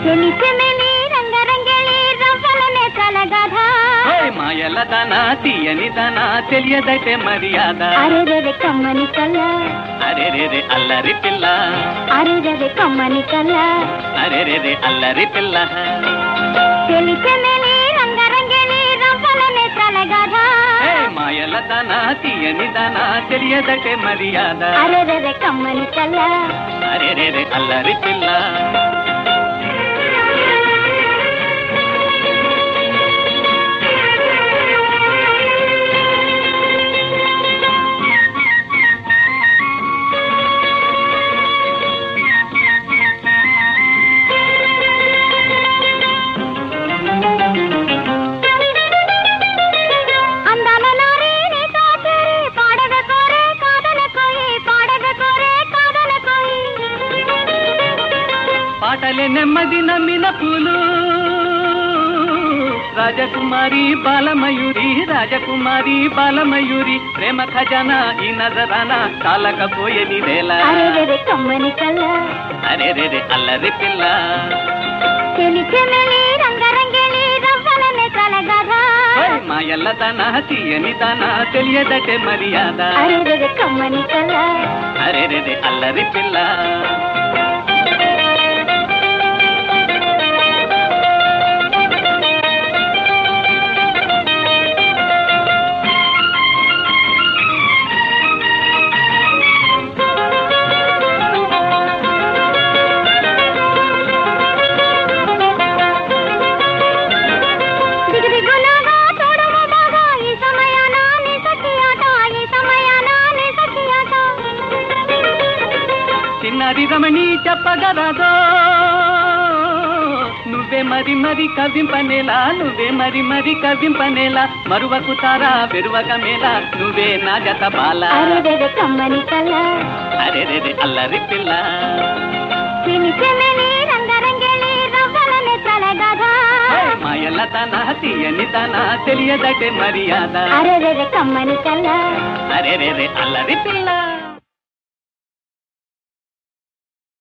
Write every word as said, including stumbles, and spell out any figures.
చెలిచెమెలి రంగరంగేలి రవ్వలనే కలగధ మాయల దానా తీయని దానా తెలియదైతే మర్యాద అరెరెరె కమ్మని కల్ల అరెరెరె అల్లరి పిల్ల అరెరెరె కమ్మని కల్ల అరెరెరె అల్లరి పిల్ల చెలిచెమెలి రంగరంగేలి రవ్వలనే కలగధ మాయల దానా తీయని దానా తెలియదైతే మర్యాద అరెరెరె కమ్మని కల్ల అరెరెరె అల్లరి పిల్ల పాటలే నెమ్మది నమ్మిన పూలు రాజకుమారి బాలమయూరి రాజకుమారి బాలమయూరి ప్రేమ ఖజానా ఈ నజరానా చాలకపోయేది వేళ అరెరెరె కమ్మని కల్ల అరెరెరె అల్లరి పిల్ల చెలిచెమెలి రంగరంగేలి రవ్వలనే కలగధ మాయల్ల దానా తీయని దానా తెలియదటే మర్యాద అరెరెరె కమ్మని కల్ల అరెరెరె అల్లరి పిల్ల చిన్నారి రమణి చెప్పగలదో నువ్వే మరి మరి కవింపనేలా నువ్వే మరి మరి కవింపనేలా మరువకు తారా వెరువక మేలా నువ్వే నా జత బాల అరెరెరె కమ్మని కల్ల అరెరెరె అల్లరి పిల్ల చెలిచెమెలి రంగరంగేలి రవ్వలనే కలగధ మాయల దానా తీయని దానా తెలియదటే మర్యాద అరెరెరె కమ్మని కల్ల అరెరెరె అల్లరి పిల్ల.